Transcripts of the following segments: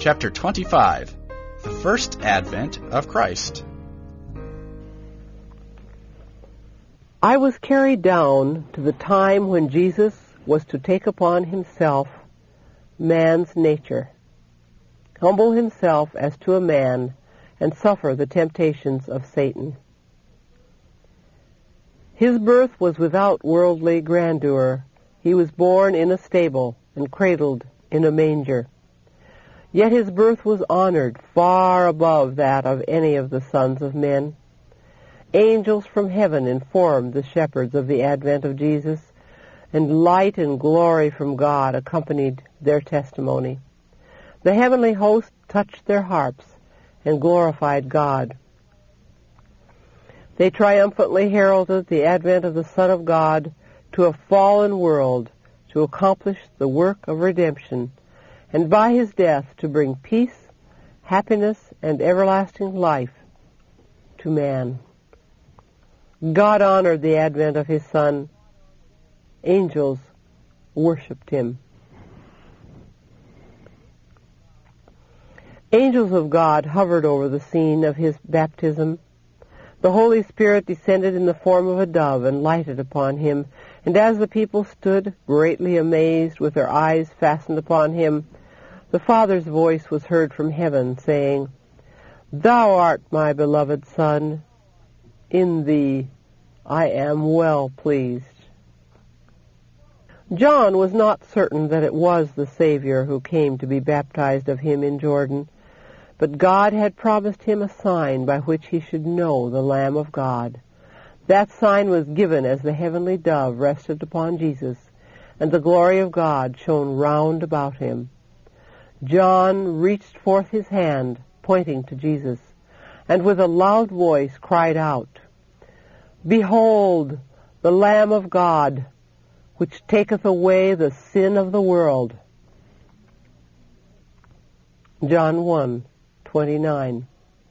Chapter 25, The First Advent of Christ. I was carried down to the time when Jesus was to take upon himself man's nature, humble himself as to a man, and suffer the temptations of Satan. His birth was without worldly grandeur. He was born in a stable and cradled in a manger. Yet his birth was honored far above that of any of the sons of men. Angels from heaven informed the shepherds of the advent of Jesus, and light and glory from God accompanied their testimony. The heavenly host touched their harps and glorified God. They triumphantly heralded the advent of the Son of God to a fallen world to accomplish the work of redemption, and by his death to bring peace, happiness, and everlasting life to man. God honored the advent of his Son. Angels worshipped him. Angels of God hovered over the scene of his baptism. The Holy Spirit descended in the form of a dove and lighted upon him, and as the people stood greatly amazed with their eyes fastened upon him, the Father's voice was heard from heaven, saying, "Thou art my beloved Son, in thee I am well pleased." John was not certain that it was the Savior who came to be baptized of him in Jordan, but God had promised him a sign by which he should know the Lamb of God. That sign was given as the heavenly dove rested upon Jesus, and the glory of God shone round about him. John reached forth his hand, pointing to Jesus, and with a loud voice cried out, "Behold, the Lamb of God, which taketh away the sin of the world." John 1:29.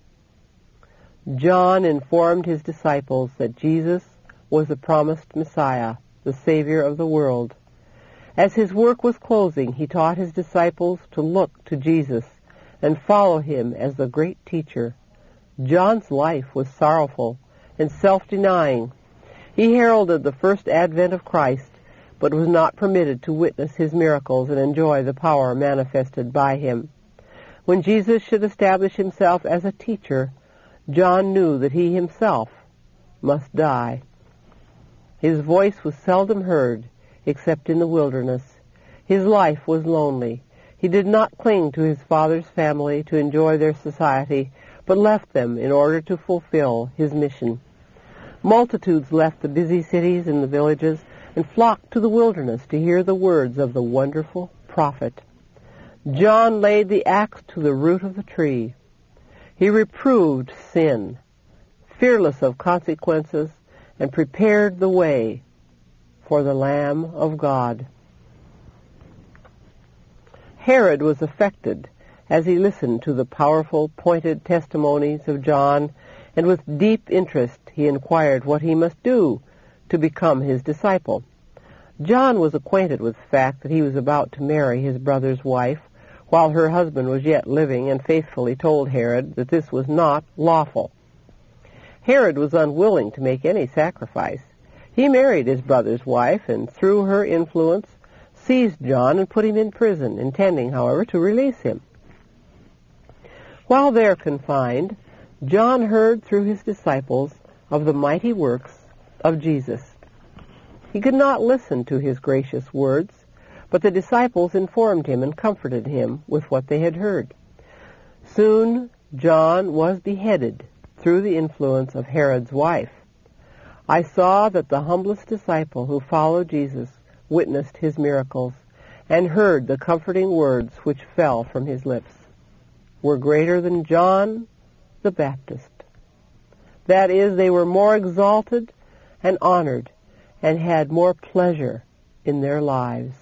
John informed his disciples that Jesus was the promised Messiah, the Savior of the world. As his work was closing, he taught his disciples to look to Jesus and follow him as the great teacher. John's life was sorrowful and self-denying. He heralded the first advent of Christ, but was not permitted to witness his miracles and enjoy the power manifested by him. When Jesus should establish himself as a teacher, John knew that he himself must die. His voice was seldom heard except in the wilderness. His life was lonely. He did not cling to his father's family to enjoy their society, but left them in order to fulfill his mission. Multitudes left the busy cities and the villages and flocked to the wilderness to hear the words of the wonderful prophet. John laid the axe to the root of the tree. He reproved sin, fearless of consequences, and prepared the way for the Lamb of God. Herod was affected as he listened to the powerful, pointed testimonies of John, and with deep interest he inquired what he must do to become his disciple. John was acquainted with the fact that he was about to marry his brother's wife while her husband was yet living, and faithfully told Herod that this was not lawful. Herod was unwilling to make any sacrifice. He married his brother's wife, and through her influence seized John and put him in prison, intending, however, to release him. While there confined, John heard through his disciples of the mighty works of Jesus. He could not listen to his gracious words, but the disciples informed him and comforted him with what they had heard. Soon John was beheaded through the influence of Herod's wife. I saw that the humblest disciple who followed Jesus witnessed his miracles and heard the comforting words which fell from his lips were greater than John the Baptist. That is, they were more exalted and honored and had more pleasure in their lives.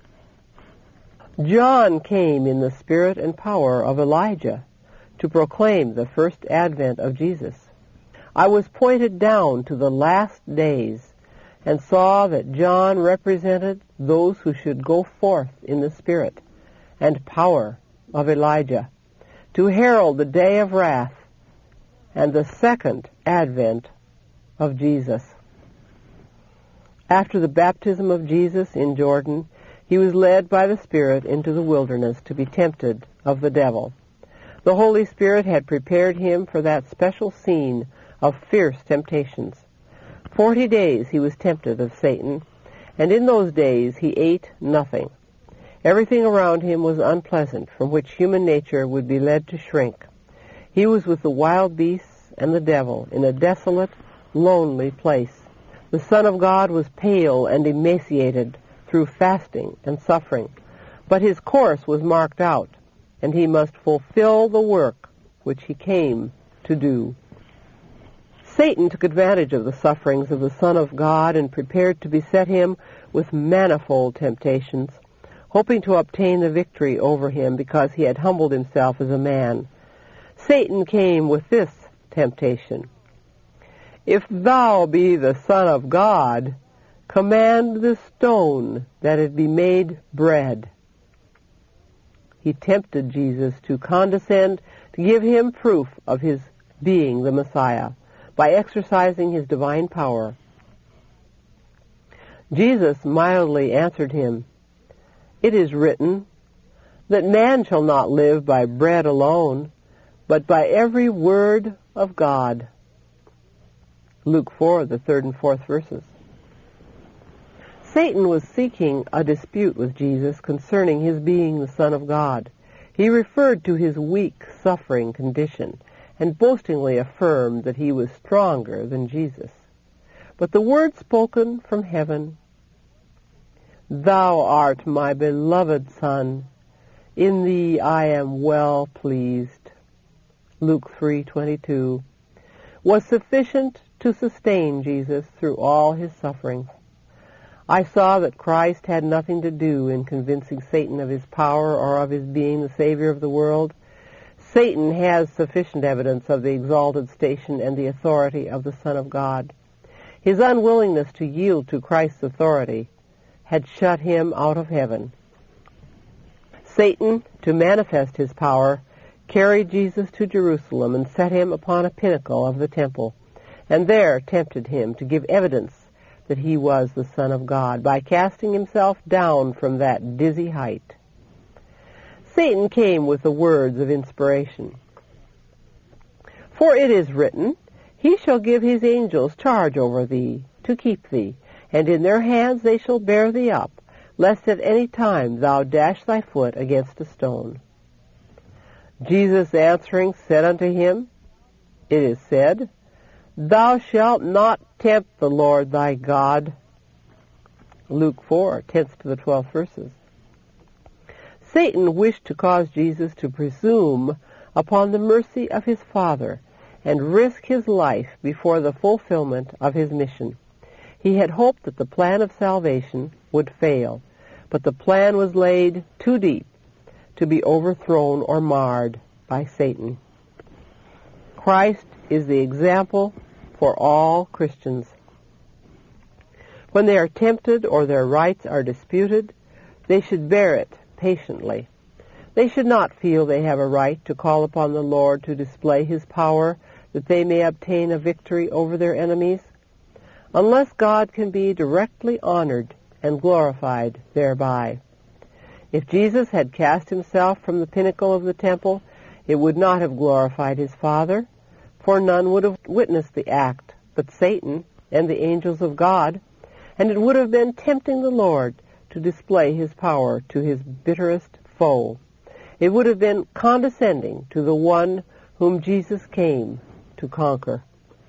John came in the spirit and power of Elijah to proclaim the first advent of Jesus. I was pointed down to the last days and saw that John represented those who should go forth in the Spirit and power of Elijah, to herald the day of wrath and the second advent of Jesus. After the baptism of Jesus in Jordan, he was led by the Spirit into the wilderness to be tempted of the devil. The Holy Spirit had prepared him for that special scene of fierce temptations. 40 days he was tempted of Satan, and in those days he ate nothing. Everything around him was unpleasant, from which human nature would be led to shrink. He was with the wild beasts and the devil in a desolate, lonely place. The Son of God was pale and emaciated through fasting and suffering, but his course was marked out, and he must fulfill the work which he came to do. Satan took advantage of the sufferings of the Son of God and prepared to beset him with manifold temptations, hoping to obtain the victory over him because he had humbled himself as a man. Satan came with this temptation: "If thou be the Son of God, command this stone that it be made bread." He tempted Jesus to condescend to give him proof of his being the Messiah by exercising his divine power. Jesus mildly answered him, "It is written that man shall not live by bread alone, but by every word of God." Luke 4, the 3rd and 4th verses. Satan was seeking a dispute with Jesus concerning his being the Son of God. He referred to his weak, suffering condition and boastingly affirmed that he was stronger than Jesus. But the word spoken from heaven, "Thou art my beloved Son, in thee I am well pleased," Luke 3:22, was sufficient to sustain Jesus through all his sufferings. I saw that Christ had nothing to do in convincing Satan of his power or of his being the Savior of the world. Satan has sufficient evidence of the exalted station and the authority of the Son of God. His unwillingness to yield to Christ's authority had shut him out of heaven. Satan, to manifest his power, carried Jesus to Jerusalem and set him upon a pinnacle of the temple, and there tempted him to give evidence that he was the Son of God by casting himself down from that dizzy height. Satan came with the words of inspiration. "For it is written, He shall give His angels charge over thee, to keep thee, and in their hands they shall bear thee up, lest at any time thou dash thy foot against a stone." Jesus answering said unto him, "It is said, Thou shalt not tempt the Lord thy God." Luke 4, 10th to the 12th verses. Satan wished to cause Jesus to presume upon the mercy of his Father and risk his life before the fulfillment of his mission. He had hoped that the plan of salvation would fail, but the plan was laid too deep to be overthrown or marred by Satan. Christ is the example for all Christians. When they are tempted or their rights are disputed, they should bear it patiently. They should not feel they have a right to call upon the Lord to display His power that they may obtain a victory over their enemies, unless God can be directly honored and glorified thereby. If Jesus had cast himself from the pinnacle of the temple, it would not have glorified his Father, for none would have witnessed the act but Satan and the angels of God, and it would have been tempting the Lord to display his power to his bitterest foe. It would have been condescending to the one whom Jesus came to conquer.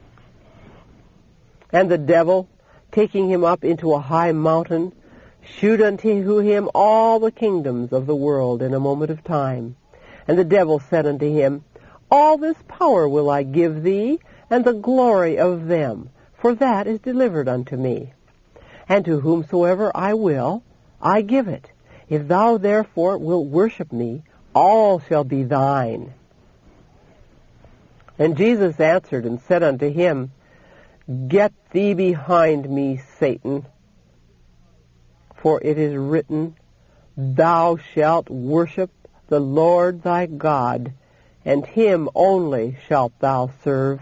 And the devil, taking him up into a high mountain, shewed unto him all the kingdoms of the world in a moment of time. And the devil said unto him, All this power will I give thee, and the glory of them, for that is delivered unto me. And to whomsoever I will, I give it. If thou therefore wilt worship me, all shall be thine. And Jesus answered and said unto him, Get thee behind me, Satan, for it is written, Thou shalt worship the Lord thy God, and him only shalt thou serve.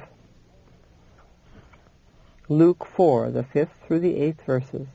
Luke 4, the 5th through the 8th verses.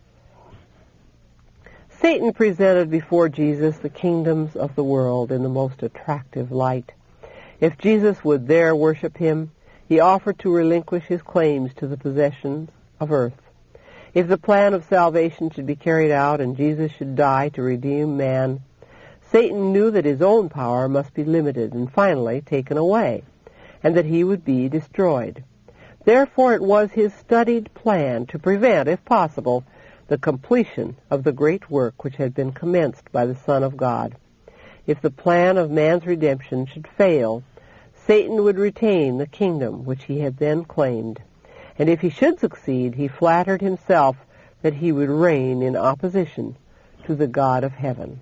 Satan presented before Jesus the kingdoms of the world in the most attractive light. If Jesus would there worship him, he offered to relinquish his claims to the possessions of earth. If the plan of salvation should be carried out and Jesus should die to redeem man, Satan knew that his own power must be limited and finally taken away, and that he would be destroyed. Therefore it was his studied plan to prevent, if possible, the completion of the great work which had been commenced by the Son of God. If the plan of man's redemption should fail, Satan would retain the kingdom which he had then claimed. And if he should succeed, he flattered himself that he would reign in opposition to the God of heaven.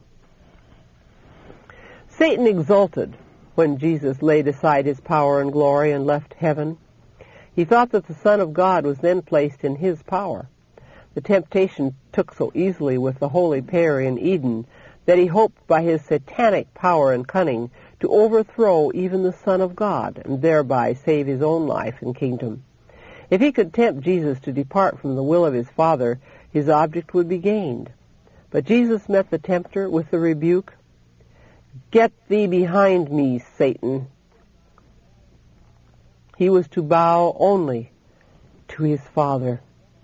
Satan exulted when Jesus laid aside his power and glory and left heaven. He thought that the Son of God was then placed in his power. The temptation took so easily with the holy pair in Eden that he hoped by his satanic power and cunning to overthrow even the Son of God and thereby save his own life and kingdom. If he could tempt Jesus to depart from the will of his Father, his object would be gained. But Jesus met the tempter with the rebuke, "Get thee behind me, Satan." He was to bow only to his Father.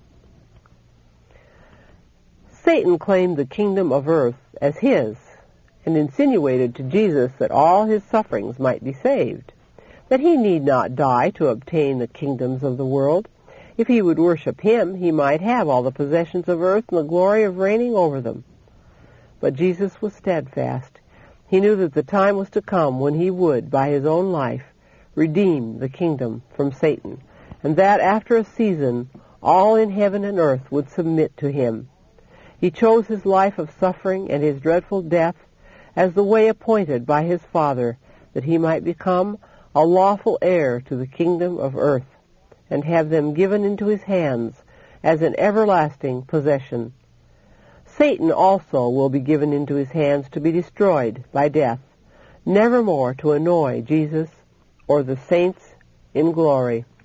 Satan claimed the kingdom of earth as his and insinuated to Jesus that all his sufferings might be saved, that he need not die to obtain the kingdoms of the world. If he would worship him, he might have all the possessions of earth and the glory of reigning over them. But Jesus was steadfast. He knew that the time was to come when he would, by his own life, redeem the kingdom from Satan, and that after a season all in heaven and earth would submit to him. He chose his life of suffering and his dreadful death as the way appointed by his Father, that he might become a lawful heir to the kingdom of earth, and have them given into his hands as an everlasting possession. Satan also will be given into his hands to be destroyed by death, never more to annoy Jesus or the saints in glory.